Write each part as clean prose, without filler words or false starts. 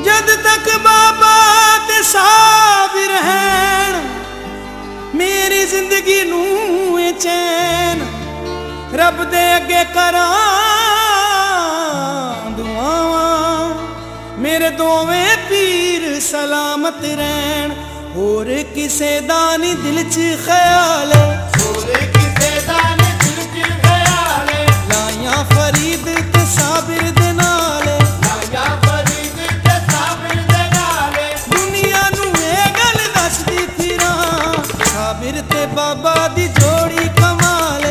जद तक बाबा ते साबिर रहन मेरी जिंदगी नूं चैन रब दे अगे करां दुआवां मेरे दोवें पीर सलामत रहन। होर किसे दा नी दिल च ख्याल लाया फरीद ते साबिर दे नाल दुनिया नूं ए गल दसदी फिरां साबिर ते बाबा दी जोड़ी कमाल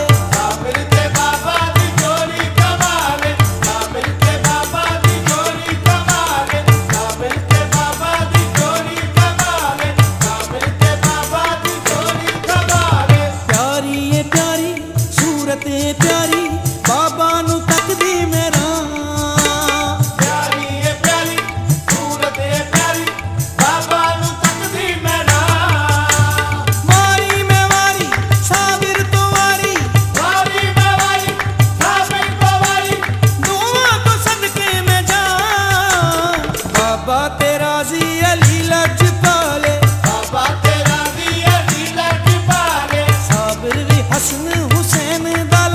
प्यारी बाबा नू तकदी मेरा प्यारी है प्यारी सूरत है प्यारी बाबा नू तकदी मेरा मारी मैं वारी साबिर तो वारी मैं वारी साबिर तो वारी दुआ तो सदके में जा बाबा तेरा जी अली लजपाले बाबा तेरा जी अली लजपाले साबिर भी हसन हुसैन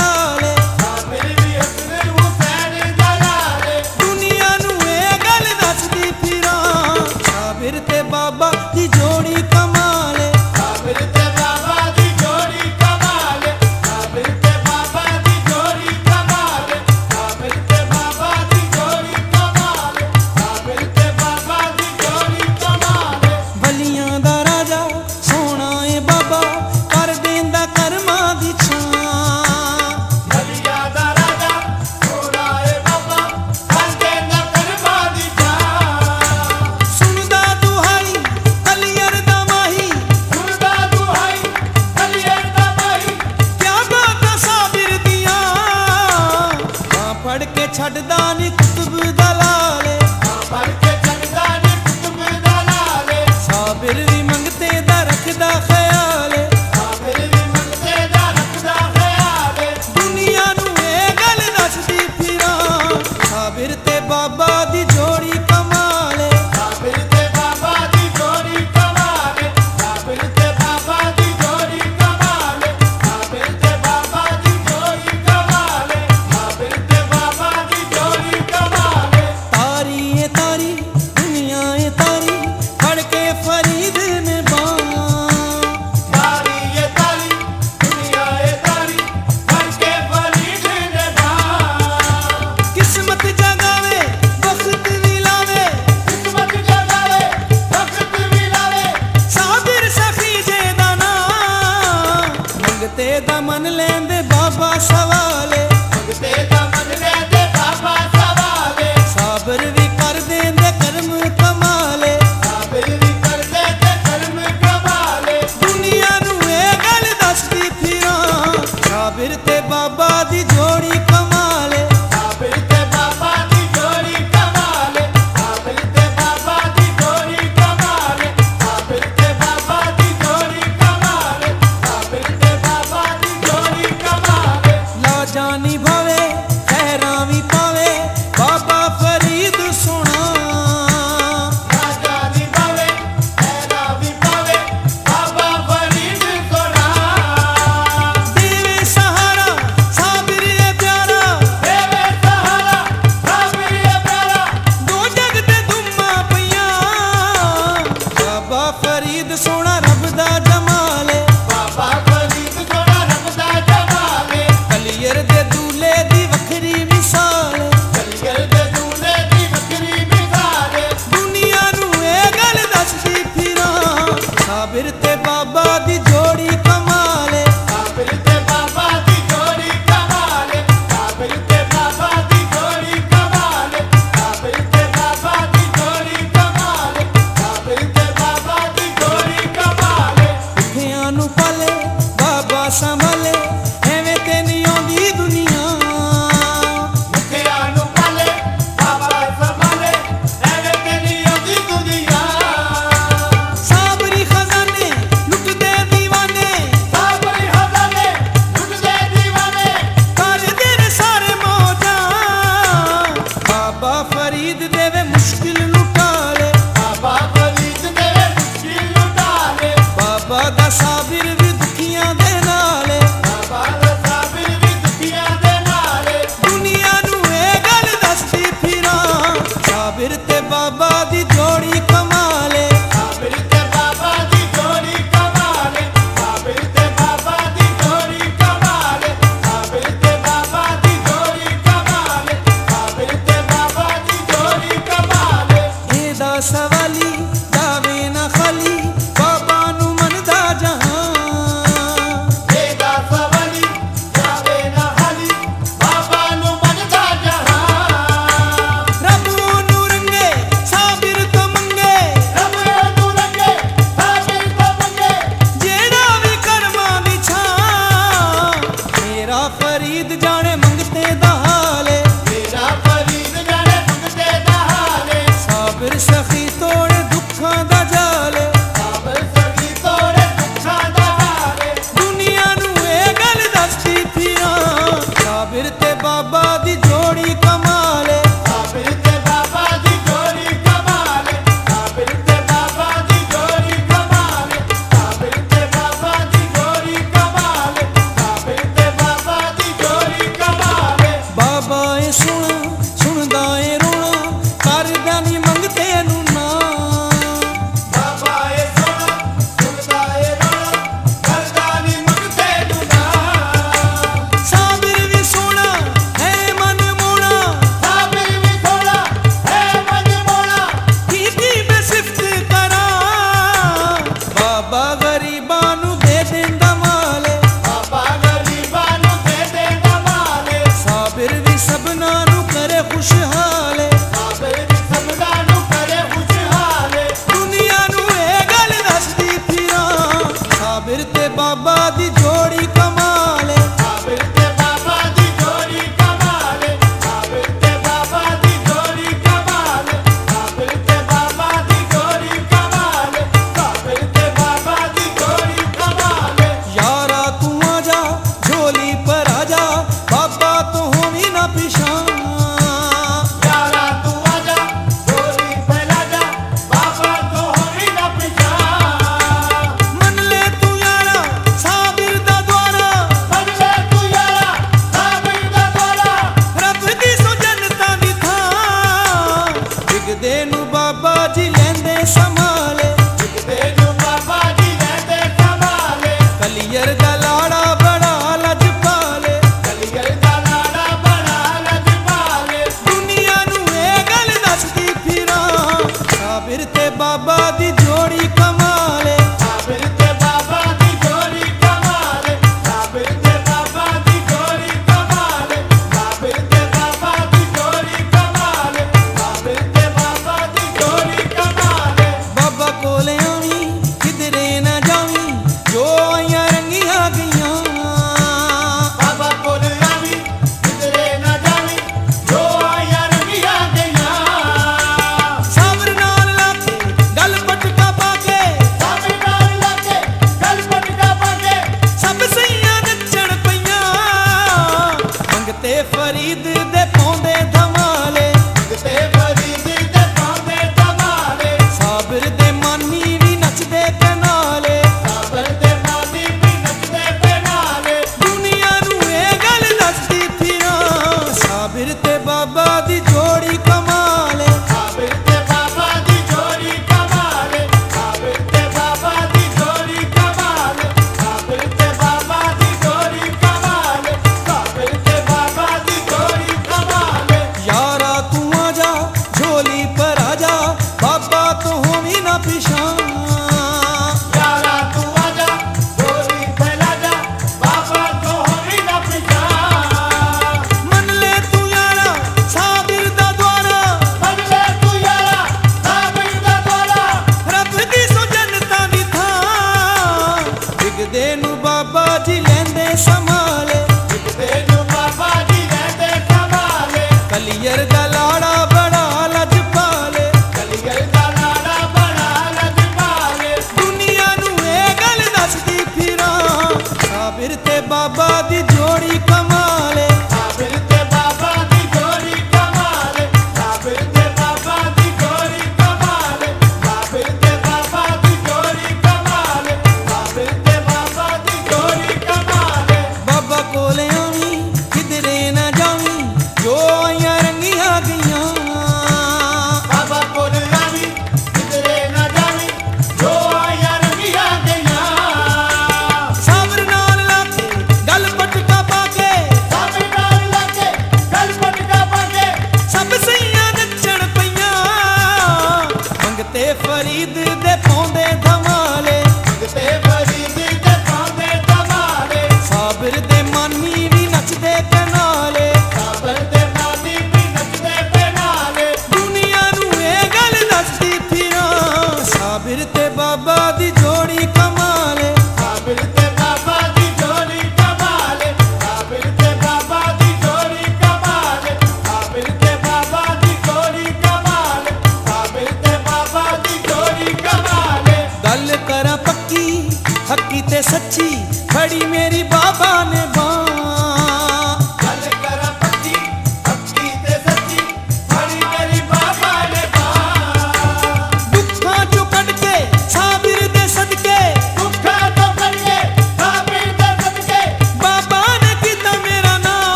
बाबा दी जोड़ी कमाल साबिर ते बाबा दी जोड़ी कमाल साबिर ते बाबा दी जोड़ी कमाल साबिर ते बाबा दी जोड़ी कमाल साबिर ते बाबा दी जोड़ी कमाल वलियां दा राजा सोना ए बाबा कर देंदा कर्मां दी छां वलियां दा राजा सोना ए बाबा कर देंदा कर्मां दी छां सुनदा छड़दा नी कुतुब दलाले पढ़ के छड़दा नी कुतुब दलाले साबिर भी मंगते दा रखदा ख्याल साबिर भी मंगते दा रखदा ख्याल दुनिया नू ए गल दसदी फिरां साबिर ते बाबा दी जोड़ी कमाल साबिर ते बाबा दी जोड़ी कमाल साबिर ते बाबा दी जोड़ी कमाल साबिर ते बाबा दी जोड़ी कमाल साबिर ते बाबा तारी दुनिया ए तारी फड़ के फरीद ने तारी ए तारी दुनिया ए तारी फड़ के फरीद ने किस्मत जगावे वक्त भी लावे किस्मत जगावे वक्त भी लावे साबिर सखी जे दा नाम मंगते दा मन लेंदे बाबा सवाले मंगते दा मन लेंदे बाबा सवाले साबिर भी कर देंदे कर्म कमाले साबिर भी कर देंदे कर्म कमाले दुनिया नू ए गल दसदी फिरां साबिर ते बाबा दी जोड़ी कमाले साबिर ते बाबा दी जोड़ी कमाले साबिर ते बाबा दी जोड़ी कमाले साबिर ते बाबा दी जोड़ी कमाले साबिर ते बाबा दी जोड़ी कमाले ला जानी भावे खैरां भी पावे बाबा फरीद सोना राजा दी पावे खैरा भी पावे बाबा फरीद सोना देवे सहारा साबिर ए प्यारा देवे सहारा साबिर ए प्यारा दो जग ते दुम्मा पईयां बाबा फरीद सोना रब दा जमाल बाबा फरीद सोना रब दा जमाल कलियर दे दूल्हे दी वखरी मिसाल कलियर दे दूल्हे दी वखरी मिसाल दुनिया नू ए गल दसदी फिरां साबिर ते बाबा दी जोड़ी कमाल साबिर ते बाबा दी जोड़ी कमाल साबिर ते बाबा दी जोड़ी कमाल साबिर ते बाबा दी जोड़ी कमाल साबिर ते बाबा दी जोड़ी कमाल भुखियां नू पाले बाबा संभाले एवें ते नी आउंदी दुनिया भुखियां नू पाले बाबा संभाले एवें ते नी आउंदी दुनिया साबरी खजाने लुट दे दीवाने साबरी खजाने लुट दे दीवाने कर दे सारे मौजा बाबा फरीद देवे मुश्किल लुटा ਬਾਬਾ ਦੀ ਜੋੜੀ ਕਮਾਲੇ ਸਾਬਿਰ ਤੇ ਬਾਬਾ ਦੀ ਜੋੜੀ ਕਮਾਲੇ ਸਾਬਿਰ ਤੇ ਬਾਬਾ ਦੀ ਜੋੜੀ ਕਮਾਲੇ ਸਾਬਿਰ ਤੇ ਬਾਬਾ ਦੀ ਜੋੜੀ ਕਮਾਲੇ ਸਾਬਿਰ ਤੇ ਬਾਬਾ ਦੀ ਜੋੜੀ ਕਮਾਲੇ ਇਹਦਾ ਸਵਾਲੀ ਜਾਵੇ ਨਾ ਖਾਲੀ ਬਾਬਾ ਨੂੰ ਮੰਨਦਾ ਜਹਾਂ ਇਹਦਾ ਸਵਾਲੀ ਜਾਵੇ ਨਾ ਹਾਲੀ ਬਾਬਾ ਨੂੰ ਮੰਨਦਾ ਜਹਾਂ ਰੱਬ ਨੂੰ ਰੰਗੇ ਸਾਬਿਰ ਤੋਂ ਮੰਗੇ ਰੱਬ ਨੂੰ ਰੰਗੇ ਸਾਬਿਰ ਤੋਂ ਮੰਗੇ ਜਿਹੜਾ ਵੀ ਕਰਮਾਂ ਦੀ ਛਾਂ ਮੇਰਾ ਫਰੀਦ ਜਾਣੇ ਮੰਗਤੇ ਦਾ ਹਾਲੇ ਮੇਰਾ ਫਰੀਦ ਜਾਣੇ ਮੰਗਤੇ ਦਾ ਹਾਲੇ ਸਾਬਿਰ ਸਖੀ ਤੋੜੇ ਦੁੱਖਾਂ ਦਾ ਜਾਲੇ ਸਾਬਿਰ ਸਖੀ ਤੋੜੇ ਦੁੱਖਾਂ ਦਾ ਹਾਲੇ ਦੁਨੀਆ ਨੂੰ ਇਹ ਗੱਲ ਦੱਸਦੀ ਫਿਰਾਂ ਸਾਬਿਰ ਤੇ ਬਾਬਾ ਦੀ ਜੋੜੀ ਕਮਾਲੇ ਸਾਬਿਰ ਤੇ ਬਾਬਾ ਦੀ ਜੋੜੀ ਕਮਾਲੇ ਸਾਬਿਰ ਤੇ ਬਾਬਾ ਦੀ ਜੋੜੀ ਕਮਾਲੇ ਸਾਬਿਰ ਤੇ ਬਾਬਾ ਦੀ ਜੋੜੀ ਕਮਾਲੇ ਸਾਬਿਰ ਤੇ ਬਾਬਾ ਦੀ ਜੋੜੀ ਕਮਾਲੇ ਬਾਬਾ ਏ ਸੁਣਦਾ ਏ ਰੋਣਾ ਕਰਦਾ ਨਹੀਂ ਮੰਗਤੇ ਨੂੰ ਨਾ ਬਾਬਾ ਏ ਸੁਣਦਾ ਏ ਰੋਣਾ ਕਰਦਾ ਨਹੀਂ ਮੰਗਤੇ ਨੂੰ ਨਾ ਸਾਬਿਰ ਵੀ ਸੋਹਣਾ ਹੈ ਮਨ ਮੋਣਾ ਸਾਬਿਰ ਵੀ ਥੋੜਾ ਹੈ ਮਨ ਮੋਣਾ ਕੀਤੀ ਮੈਂ ਸਿਫਤ ਕਰਾਂ ਬਾਬਾ ਗਰੀਬਾਂ ਨੂੰ ਦੇ ਦਿੰਦਾ ਮਾਲੇ ਬਾਬਾ ਗਰੀਬਾਂ ਨੂੰ ਦੇ ਦੇਂਦਾ ਮਾਲੇ ਸਾਬਿਰ ਵੀ ਸਭਨਾਂ ਨੂੰ ਕਰੇ ਖੁਸ਼ਹਾਲੇ ਸਾਬਿਰ ਵੀ ਸਭਨਾ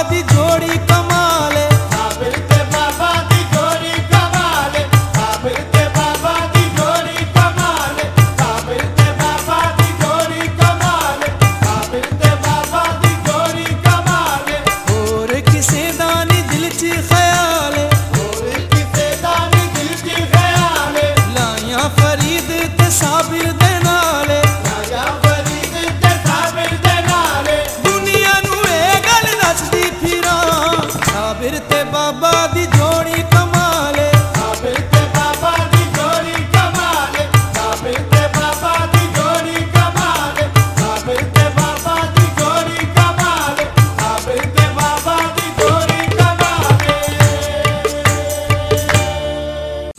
ਦੀ ਜੋੜੀ ਕਮਾਲ ਏ ਸਾਬਿਰ ਤੇ ਬਾਬਾ ਦੀ ਜੋੜੀ ਕਮਾਲ ਏ ਸਾਬਿਰ ਤੇ ਬਾਬਾ ਦੀ ਜੋੜੀ ਕਮਾਲ ਏ ਸਾਬਿਰ ਤੇ ਬਾਬਾ ਦੀ ਜੋੜੀ ਕਮਾਲ ਏ ਸਾਬਿਰ ਤੇ ਬਾਬਾ ਦੀ ਜੋੜੀ ਕਮਾਲ ਏ ਹੋਰ ਕਿਸੇ ਦਾ ਨੀ ਦਿਲ 'ਚ ਖਿਆਲ ਏ ਹੋਰ ਕਿਸੇ ਦਾ ਨੀ ਦਿਲ 'ਚ ਖਿਆਲ ਏ ਲਾਇਆ ਫਰੀਦ ਤੇ ਸਾਬਿਰ ਦੇ ਨਾਲ ਏ ਰਾਜਾ ਫਰੀਦ ਤੇ ਸਾਬਿਰ ਦੇ ਨਾਲ ਏ ਦੁਨੀਆ ਨੂੰ ਇਹ ਗੱਲ ਦੱਸਦੀ ਫਿਰਾਂ ਸਾਬਿਰ ਤੇ ਬਾਬਾ ਦੀ ਜੋੜੀ ਕਮਾਲ